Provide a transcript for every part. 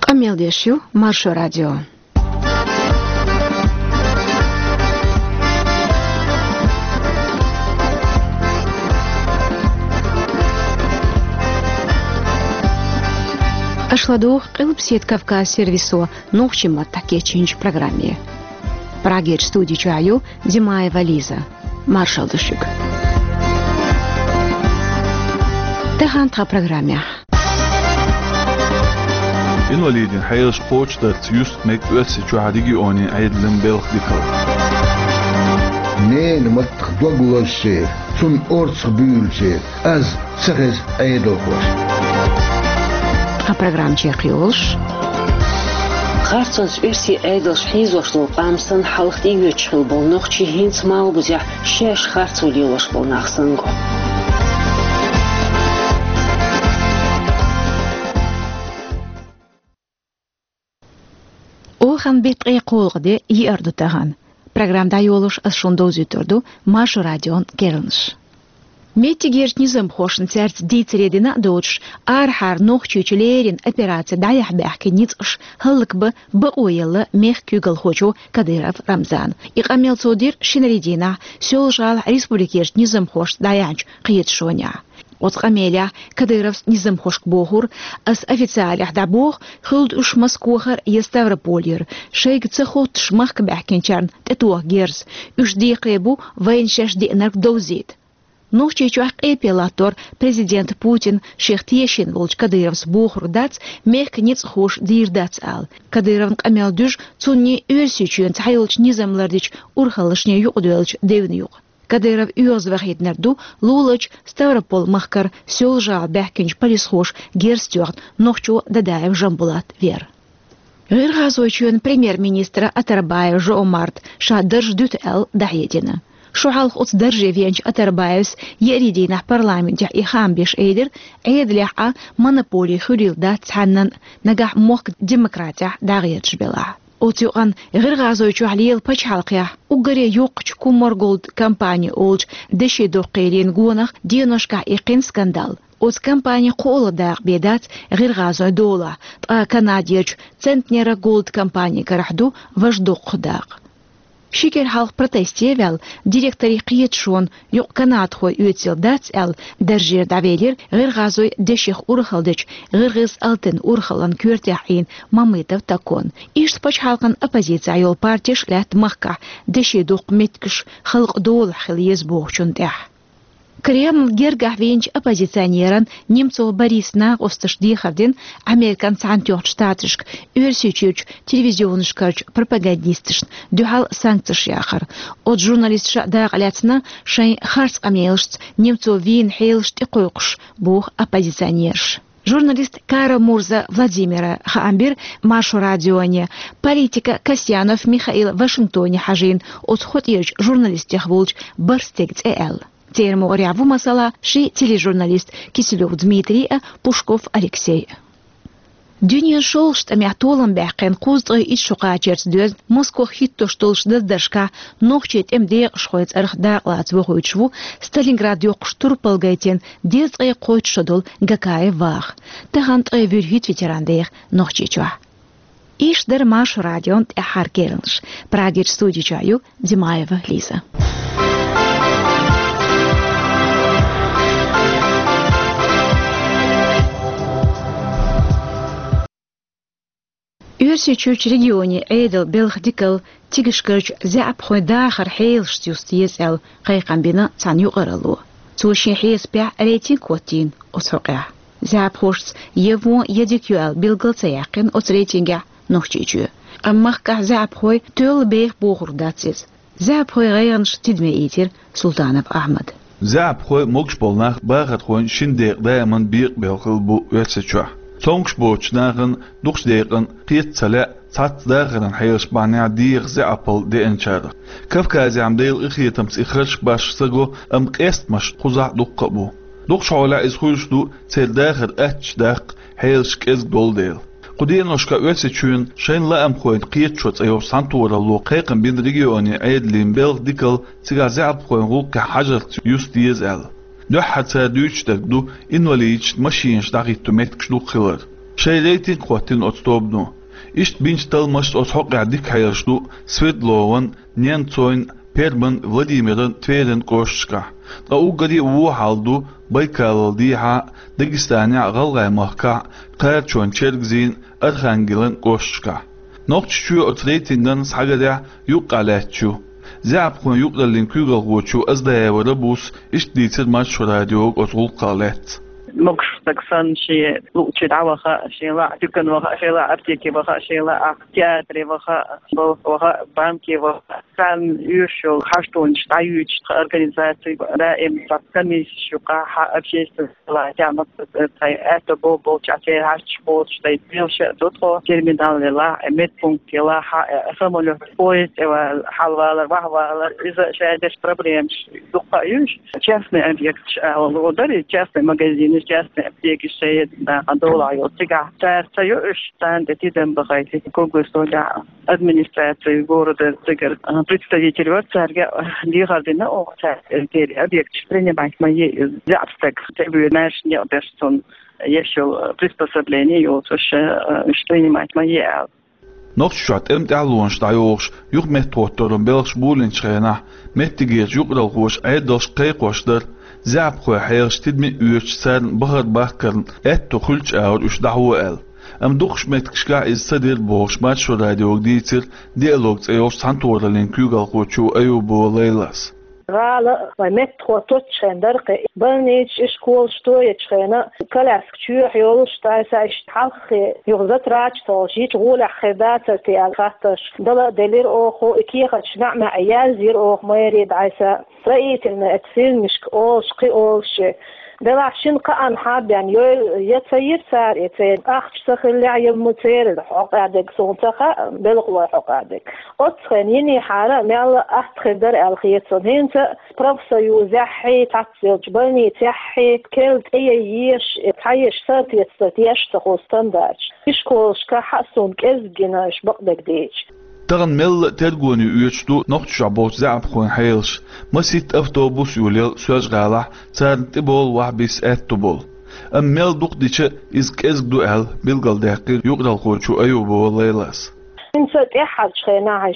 Камелдешью Маршо радио. Ашладух Кылпсет Кавказ сервису нухчима таке чинч программе. Прагеч студии чаю Димаева Лиза. Маршал Душик. Тахантра программе. Инвалидин хайш почта цюст мек өссе чуадиги они айдлен белхдикал. Нeen mat dwagulse sun orts gebulse as sages айдохос. А программ чехиолш. Харцонс версии айдош хизошло амстан халхт игечхил бол нохчи хинц мал бузя шеш харцулилош бол нахсанго. Охан бетре қолғыде ерді таған. Программда йолыш ашондоз үтірді Машу радион керіліш. Метти гершнизм хошын церц дейцередина додж архар нохчучелерин операция даях бәхке ницш хыллыкбы ойылы мех күгіл хочу Кадыров Рамзан. Иқамел цодир шинередина сёлжал республикершнизм хош даянч қиет шоня. Отқамеля Кадыров низм хошк бохур as официалях да бох хылд уш Москвахар Еставропольер шейг цехот шмахк бәхкенчарн тетуах герз уш дейқебу вайншаш дейнарк доузит. Нохчи чуах эпилатор президент Путин шехтешин волч Кадыровс бохур дац мех ниц хош дирдац ал. Кадыровн камел душ цунни өрсючен цхайлч низамлардич урхалышне юqduelch девн юq. Кадыров үйоз вахиднерду лулач Ставропол махкар сёлжал бәхкенч полисхош герстюарт нохчу дадаев жамбулат вер. Гыргазойчен премьер-министра Атарбаев Жоомарт шадырж дют эл дахедина. Шухалх уцдыржи венч Атарбаевс еридина парламентя и хамбиш эйдер эйдляха монополии хурилда цаннан нагах мохк демократия дагьетшбела. Отюган гыргазойчу алиел пачалкя угаре юкч куморголд компания олж деши доқерин гонах диношка икин скандал. От компания кола даг бедат гыргазой дола та канадиеч центнера голд компания карахду важдоқ даг. Шикер халк протестевел директори қиетшон юк канат хой үтсел дац эл държир давелер гыргазой деших урхалдыч гыргыз алтын урхалан күртяхин мамытов такон. Ишт пач халкан оппозиция йол партиш лят махка деши дук меткш халк дол хил езбохчун тях. Кремл гергах венч оппозиционеран Немцов Борис на осташдихардин американ цантёрч штатышк өрсючуч телевизионышкарч пропагандистыш дюхал санкциш яхар. От журналистша дагляцна шай харц амелшц Немцов вин хейлшт и койкш бух оппозиционерш. Журналист Кара Мурза Владимира Хаамбир Машу радионе, политика Касьянов Михаил Вашингтоне хажин от хотьерч журналистях волч барстегц эл. Терму ряву масала ши тележурналист Киселев Дмитрий Пушков Алексей. Дюния шол штамя толам бәхкен қуздығы ит шуқа черсдөз Москва хитто штолш дыздашка нохчет эмде шхойц архда лац вохойчву Сталинград йоқ штур полгайтен дезгай қойч шодол гакае вах. Тахант вюрхит ветерандех нохчечва. Иш дар Машу радион тахар кернш. Прагеч студии чаю Димаева Лиза. Өрсючуч регионе эйдел белхдикал тигишкарч зяп хойдахар хейлшт юстиес эл қайқамбина цан юғаралу. Цуши хейс пя рейтинг котин отсоқя. Зяп хошц еву едикюэл билгалца яқин от рейтинга нохчичу. Аммахка зяп хой төл бейх боғырдатсыз. Зяп хой ғайғанш тидме итир Султанов Ахмад. Зяп хой мокш болнах бағат хойн шиндеқ дайман биқ белғыл бу өтсечуа. Тонкш боочнагын духсдеqan qiyetsala tsatdagran haysh bana diq zapal de enchad kafkazi amdel ikhitams ikhrach bashsago am qest mash quza duqqabu duqshola izkhulshdu tseldakhir achdaq haysh qez doldel qudinoshka ötsechun shenla am khoyn qiyetchot ayo santura lo qayqan bin regioni aydlin belgdikal tigazab khoyn ruqa hajat justiz al دو حتى دوش تقدو إنو ليش ماشينش دقيتو متكش دو خلر شي ريتين قوتين أتطوبنو إشت بينش تلمشت أتحق عديك حيرشدو سويدلوون نيانتوين بيرمن فلاديميرن تويرن كوشكا قاوغري وحالدو بايكالديها داغستانيا غلغاي مخكا قارچون چرگزين ارخانگلن كوشكا نوقتشو اتريتينغن ساغدا يوقالاتشو زعبكون يوقلن كوغلغوچو ازدايا وربوس اشديتر ماتش راديو اتغول قالات مقش تكسان شيء لوتشي دعوة شيء لا تكن وخا شيء لا أبتيكي وخا شيء لا تياتري وخا بانكي وخا كان يوشو خاشتون شتايوش أورجانيزاتي رائم تكني شوكا أبشيس لا تعمل أتبو بوتشاتي هاش بوتش تيبيلش دوتو تيرمينال لا ميتبونك لا فمولو بويس وحالة وحالة إذا شاهدش проблемش دوقايوش частный объект وداري частный магазин частные аптеки стоят на долларе. Сега союз станет этим богатым. Кого-то администрации города цигар представители царя лигардина оцар объект принимать мои запстак. Тебе наш не обязан еще приспособление его что принимать мои. نقشات امتعلون شتايوش يوم متوترن بلش بولن شينا متجير يقرأوش عيدش قيقوشدر زعب خواه حيرش تدمي اوش سارن بغر باكرن اتو خلش اوش اش دعوه ال ام دوخش متكشكا از صدر بوش ماتشو راديو ديتر ديالوغز ايوش سانتورلين كيوغل خوچو ايو بو ليلاس غالا مترو توتشن درقه بنيش اشكول شتويه تشخينا كلاسك تشوح يولش تايسا اشتحق يغزت راج توجيت غولا خدات تي الخاتش دلا دلير اوخو اكيخش نعمة عيال زير اوخ ما يريد عيسا رأيت ان اتسيل مشك اوش قي اوش دلا شن قان حاب يعني يتسير سار يتسير اخش سخل لعيب متسير الحق عدك صوتخا بلغوا حق عدك اتخن يني حالة ميالا اختخدر الخيطان هنت بروفسور يوزحي تعطيل جبالني تحي كلت يش تعيش سارتي يتستيش تخو ستاندارج اشكولش كحسون كزجناش بقدك ديش تغن مل ترجوني يوشتو نقط شعبوت زعب خون حيلش مسيت أوتوبوس يوليل سوج غالح تارن تبول وحبيس أتبول مل دوق ديشة إزك دو أهل بيلقل داقير يقدر خوشو أيوبو ليلاس إنسات إحد شخينا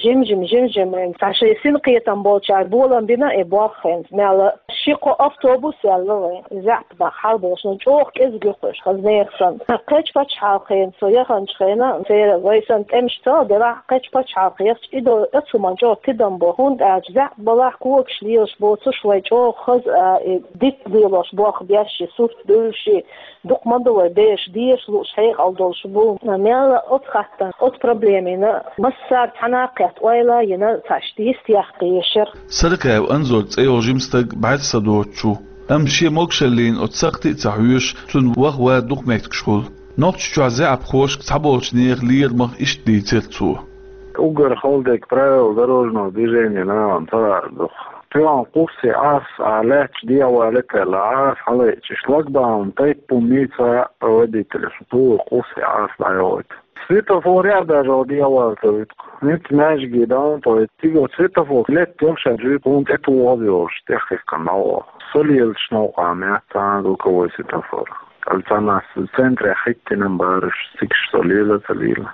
جم فعشان سنقية تنبول شعبولا بنا إبواخين مالا شيقو أوتوبوس يالله زعب بحال بوشن جوخ إزجوخش خزنيخسن قيش باتش حالخين سويخن شخينا سير ويسن تمشتا دلا قيش باتش حالخيش إدو إتسومان جوخ تدن بوهون داج زعب بلاح كوكش ليوش بوتش وي جوخ خز ديت ليوش بوخ بياشي سوف دولشي دوق مندوي بيش ديش لوش حيق أو دولش بو مالا أتخطن أت بروبليمين مسار تناقيت ويلا ينا تشتيس يحقيشر سرقة وأنزل تأيو جيمستك بعد صدوتشو أمشي موكشلين أتساقتي تحويش تن وغوا دوق ميتكشخول نوكش جوازي عبخوش تحبوش نيغ لير مخ إش ديترتو Угар холдек правил дорожного движения на Антарктику. Тюан курсе ас алеч диавалек ла ас халеч шлагбаум тайпумица водителя. Ту курсе ас дает. Светофор ряда же диавалек. Нет нажги даун то тиго светофор лет тёмша живет он это возёж техника нау. Солил шноуаме та дуковой светофор. Альтанас в центре хиттинен барыш сикш солила.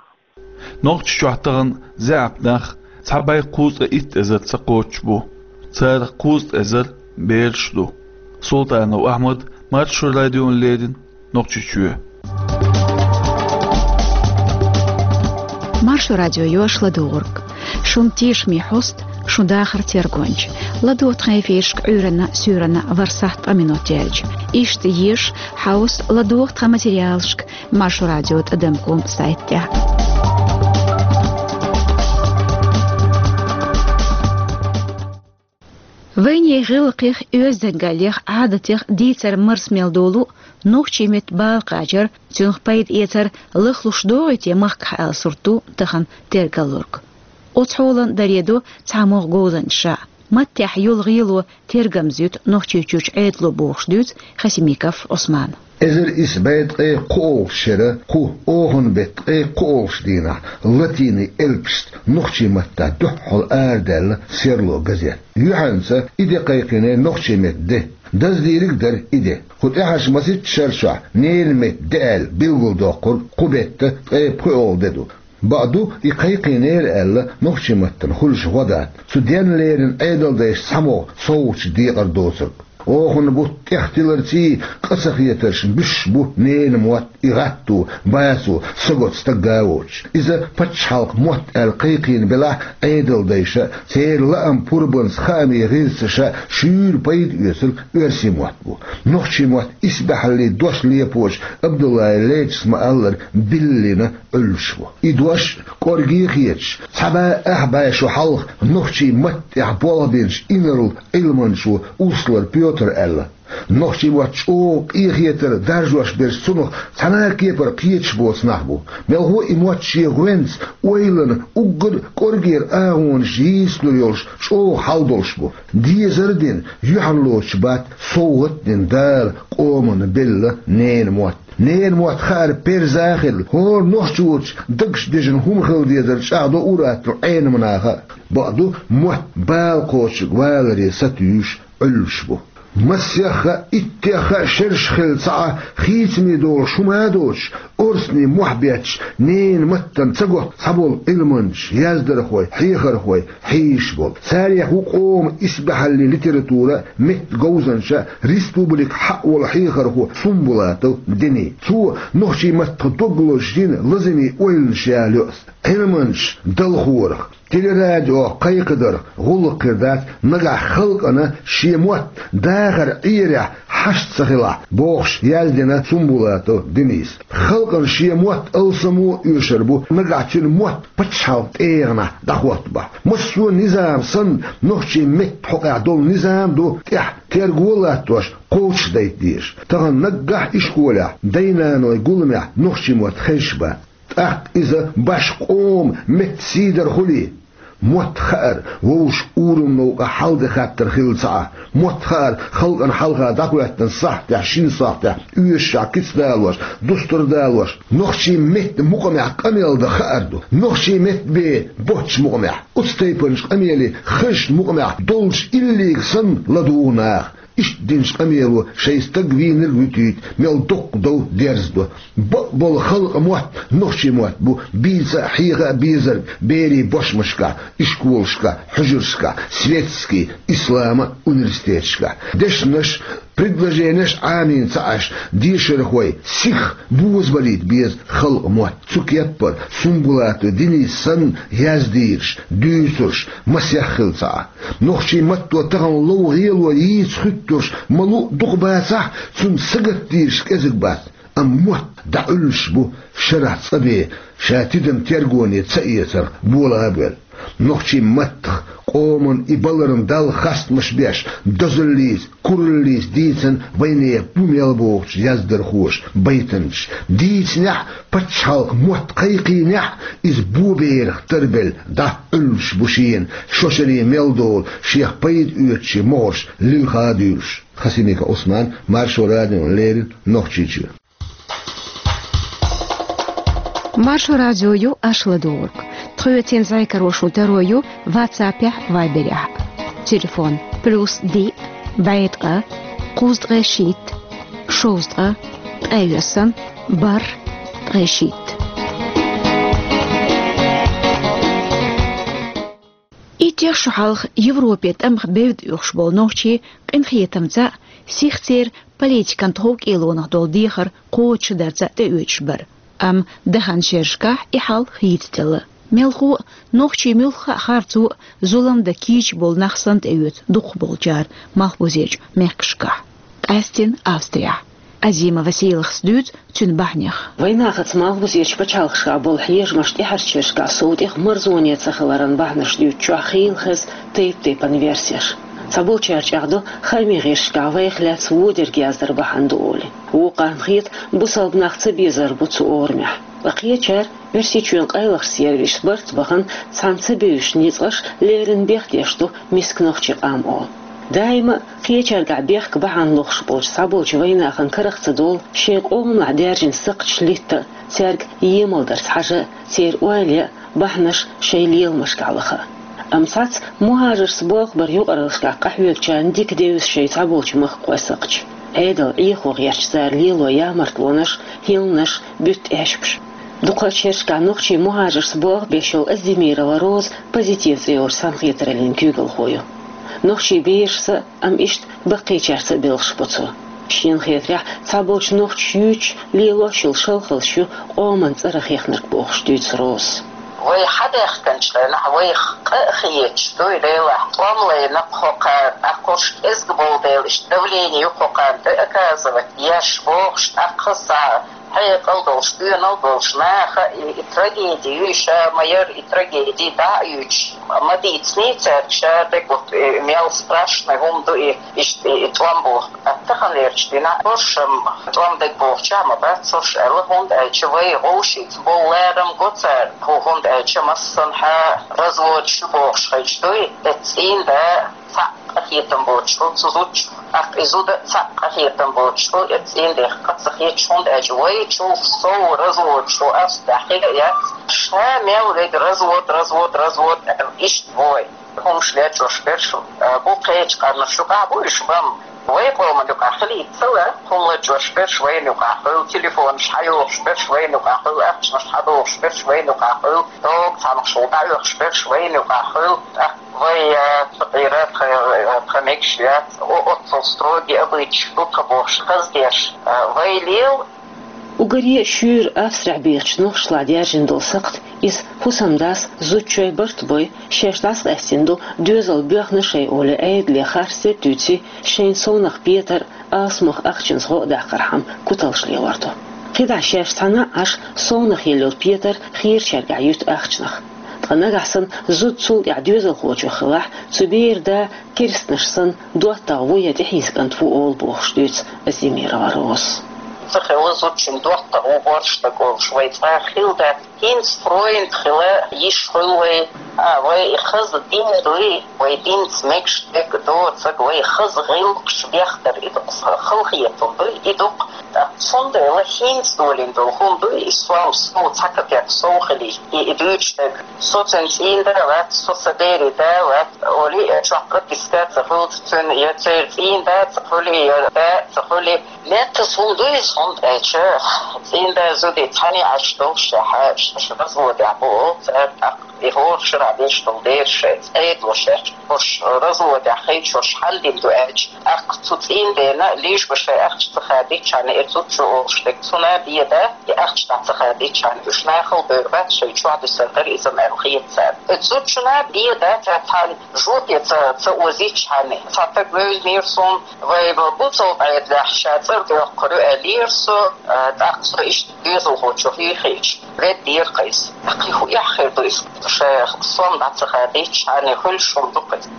نوقش شعتغن زعبناخ تعباي قوز إت أزر تقوش بو تار قوز أزر بيرشدو سلطان وأحمد مارشو راديون ليدن نوقش شوه مارشو راديو يوش لدورك شون تيش ميحوست شون داخر تيرغونج لدو تخيفيشك عورنا سورنا ورسحت أمينوتيج إشت يش حاوس لدو تخماتيريالشك مارشو راديو تقدمكم سايتيا وين غلقيخ يوزنغاليخ عادتيخ ديتر مرس ميلدولو نوخشيمت بالقاجر تنخ بايد ايتر لخلوش دوغيتي مخك السرطو تخن تيرغالورك اوتحولن داريدو تعموغ غوزن شا متح يلغيلو تيرغمزيوت نوخشيچوچ ايدلو بوخشدوت خسيميكاف عثمان إذا إسبايد أي قول شرا قو أوهن بيت أي قول شدينا لاتيني إلبست نخشي متى دحل آردل سيرلو غزيت يحنسا إذا قيقيني نخشي مت ده دز ديرك در إيده خد إحش مسيت شرشع نيل مت دال بيلغل دوقر قبت بقول ددو بعدو يقيقي نير ألا نخشي متن خلش غدات سوديان ليرن أيدل ديش سمو صوتش ديقر دوسر اوخن بوت اختلرتي قصخيترش بش بو نين موت إغاتو باسو سقط استقاوش إذا فتش حلق موت القيقين بلا أيدل ديشا سير لأم بوربنس خامي غيرسشا شير بيد يسل ارسي موت بو نخشي موت اسبح اللي دوش ليبوش عبد الله ليج اسمع الله بلنا ألشو إدوش كورجيخيتش سبا أحبايشو حلق نخشي موت احبولا بينش إنرل إلمنشو أوسلر بيوتر ألا نخشي واتشوق إيخيتر درجوش برسونو سنة كيبر قيتش بوس نحبو ملهو إمواتشي غوينس ويلن أقر كورجير آهون جيس نريولش شو حالدولش بو دي زردين يحلوش بات صوت دين دال قومن بلا نين موت خار بيرزاخل هور نخشوش دقش ديجن هم خل ديزر شعدو أورات عين مناخا بعدو موت بالقوش والري ستيوش علش بو مسيخة اتخا شرش خلصة خيتني دول شمادوش أرسني محبيتش نين متن تقوى صبول إلمنش يازدر خوي حيخر خوي حيش بول ساريح وقوم اسبح اللي لتراتورة مت جوزنشا ريستوبليك حق والحيخر خو سنبولاتو ديني سو نخشي متقدقلوش دين لازمي ويلنشا لؤس إلمنش دلخورخ تلرادو قيقدر غلق كردات نقع خلق أنا شيموت داخر إيرع حشت سخلا بوخش يالدنا سنبولاتو دينيس خلق شيموت ألسمو يشربو نقع تنموت بتشاو تيغنا دخوت با مسو نظام سن نخشي مت حقع دول نظام دو ترقولاتوش قوش دايت ديش تغن نقع إشكولا دينانو يقولمع نخشي موت خيشبا إذا باش قوم مت سيدر خلي متخار ووش أورم نوقع حلد خاتر خلصة متخار خلقن حلقة داكواتن صح تعشين صح تع يشع كيس دالوش دستور دالوش نخشي مت مقمع قميل دخاردو نخشي مت بي بوتش مقمع استيبنش قميلي خش مقمع دولش إليك سن لدوناخ إيش دينش قميلو شيستقوين الوتيت ميل دوق دو ديرزدو بول خلق موت نخشي موت بو بيزا حيغا بيزر بيري بوش مشكا إشكولشكا حجرشكا سветский إسلاما университетшка дешнаш предложенеш амин цааш дишерхой сих бузвалит без хал мот цукеппер сумбулату динисан яздирш дюсурш масяхилца нохчи матто таган лоугил ваис хутtuш малу дугбаса цун сагаттирш кезигбас أموت دعلش بو شرع صبي شاتدم ترقوني تسأيسر بولا أبل نخشي متخ قومن إبالرن دال خاست مشبيش دزليز كورليز ديتن ويني بوميال بوغش يزدر خوش بيتنش ديت نح بتشالق موت قيقي نح إز بوبيرخ تربل دا ألش بوشين شوشري ميلدول شيخ بيد أوتشي مورش للخاديوش خسيميك عثمان مارشو راديون ليرن نخشيجو Маршу радиою ашладорг. Тхуетен зайкарошу терою ватсапя вайберя. Телефон +D байтка куздрешит шоздра тайвесан бар трешит. Итер шухалх Европе тамх бевд юхшбол нохчи инхиетамца сихтер политикан тхок илонах долдихар коч дарца те үчбер. أم دهان شرشكح إحال خيتتل ملخو نوخشي ملخ خارتو زولم دكيش بول نخسنت أيوت دوخ بول جار مالبوزيج ميكشكح أستين أستريا أزيما وسيلخ سدود تون بحنيخ ويناخت مالبوزيج بچالخشا بول حيج مشت إحر شرشكا صوتيخ مرزونية تخلران بحنش ديوت چوخيل خز تيبان فيرسيش صبول چارچاغدو خرمي غيشكا ويخلات وودر جازدر بحندولي وقان خيط بوصل بناخت بيزر بوتسو أورمح وقيا چار برسي چون قايلخ سيرويش برت بخن سانس بيوش نيزغش ليرن بيختيشتو مسكنوخ قام أول دايما قيا چارقع بيخك بحان لوخش بوش صبول چويناخن كرخت دول شيق أوم عدارجن سقش ليتا سيرق يمالدر حاجة سير واليا بحنش شيليل مشكالخا أمسات مهاجر سباق بريو أرسكا قحويك جان ديك ديوس شي تعبوش مخقوسقش هيدا إيخو غيرش زار ليلو يا مرتلونش هيلنش بيت إشبش دوقا شيرشكا نوخشي مهاجر سباق بيشو الزميرة وروز بوزيتيف زيور سانخيترلين كيوغل خويو نوخشي بيرس أم إشت بقي جارس بيلش بطو شين خيتريح تعبوش نوخش يوش ليلو شل خلشو قومن ترخيخنرك بوخش دويت روز وي حدا يختنش لنا وي خيتش دوي ليلا طوام لينا قوقان أقوش إزقبول ديلش دوليني يقوقان تأكازلك ياش بوخش أقصى هي قلدوش دولش ناخ إتراجيدي يوشا ماير إتراجيدي دايوش ما دي تسنيتر شادك ميال سبراشنا هم دو إتوام بوخ أتخنيرش دينا برشم توام دك بوخ جامع باتسوش ألا هند أجوي غوشي تبولارم قطر هو هند أجا مصن ها رزوج شبوخش خيجدوي تتسين دا أخيتم بوتشو تزوج إزود أخيتم بوتشو إتسين ده قصخيت شون أجوي تشوف صو رزود شو أستحيل يا شامل لك رزود إيش بوي هم شلات وش برشو بو قيج قرن شو قابو يشبم ويقول ما دوك أخلي تسوى هم لجوش برش وين يقاقل تليفون شحيوش برش وين يقاقل أخش نشحدوش برش وين يقاقل دوك تعمق شوطايوش برش وين يقاقل وي تغيرات خميكشيات وأتصلستروجي أبريتش بوكابوش خزديش وي ليل وقريه شور أفسرع بيرش نوخش لادياجين دول سقط إز حسام داس زوتشوي برتبوي شيش داس لأستندو دوزل بيخنا شي أولي أيد لي خارسي دوتي شين سونخ بيتر آسمخ أخشن صغو داقرحام كتلش لي وردو قيدا شيش تانا عش سونخ يلو بيتر خير شرقع يوت أخشنخ تغنقحسن زود سول يعدوزل خوچو خلاح تبير دا كيرستنشسن دوتا ويا تحيسك أنتفو أول بوخش دوت الزميرة وروس تخلص очень доста уборш такой швейцар хилда хинс фройнд хила ишхулвей وي خز دين دوي وي دين سمكش دك دو تسق وي خز غيلكش بيختر إدق خلقيتهم دوي إدق صندر لحينس دولين دول هم دوي إسوام سنو تاكتك سوخلي إدوش دك سوتنسين دارات سوسديري دارات ولي شعقت بستات تخلط تن يترين دات تخلي نتسون دوي صند أجر زين دا زودي تاني عشتوش شبزو دعبو يهور شرع بيش تلديرش ايد وشيش وش رزو دعخيش وش حل دين دو اج اقتطين دينا ليش بشي اخش تخاديش عن ارزوت شو اوشتك تنا بيدا اخش تخاديش عن وش ناخل بيربات شي شو عدو سنتر إذا مالخيط ساد ارزوت شنا بيدا تاتان جوتي تأوزيش عني تاتقوز ميرسون ويبوتو بعيد لحشاتر دو قرؤ ليرسو تأقصر إيش ديزو خوشو في خيش رد دير قيس اقيهو يحخير دو شيخ صوم دعتخاديش عني كل شندقت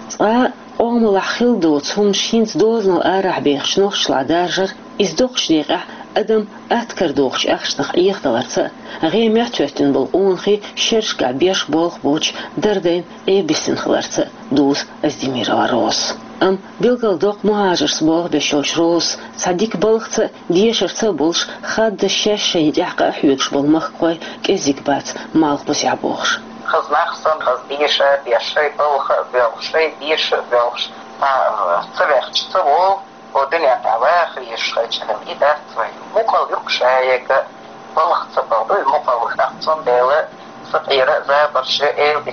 أومل خلدو تهم شينت دوزنو أرح بيخش نوخش لعدارجر إزدوخش ديقع أدم أتكر دوخش أخشنخ إيخدلرت غيم يعتوتن بالأونخي شرشكع بيش بولخ بوش دردين بيسن خلرت دوز أزدمير وروس أم بيلقل دوق مهاجر سبوغ بيشوش روس صديق بلغت ديشرت بولش خاد الشاش يدعق أحيوكش بالمخقوي كزيك بات مالق بسيع بوخش خز نخصن خز ديشة بيشي بلخ بيلشي ديشة بيلش تبخش تبول ودنيا تواخ يشخيش الإدارة مقال يقشايك بلخ تبول مقال خصن ديلة صغيرة زابرش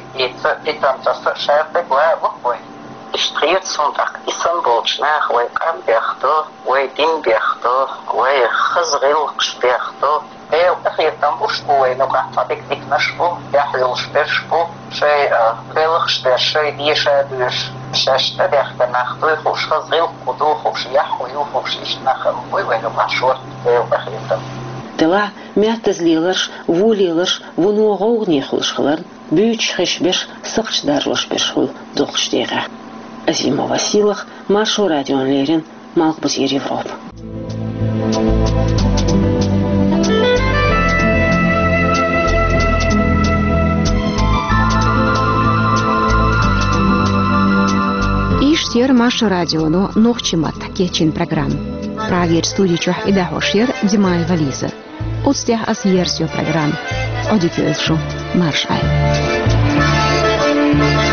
بيتم تسشارتك وبقوي اشتريت صندق إسنبولش ناخ ويقام بيختو ويدين بيختو ويخزغلقش بيختو ايو اخير تنبوش بوي نوقع طبيق ديك نشبو يحلوش بيشبو شي بيلخش دير شي ديشا ديش شاشتا بيخت ناخدو يخوش خزغلق ودو خوش يحو يوخوش إيش ناخل وينوقع شورت ايو اخير تنبوش توا ميعتز ليلرش ووليلرش ونوغوغ نيخلش خلرن بيوش خش بيش سقش دارلش بيش خل دوخش ديغا Азима Василах, Машу Радион Лерин, Малкбузир Европ. Иштер Маша Радиону Нохчимат Кечин программ. Правер студии Чух и Дахошер Димай Вализа. Отстях асьерсио программ. Одикюэлшу Маршай.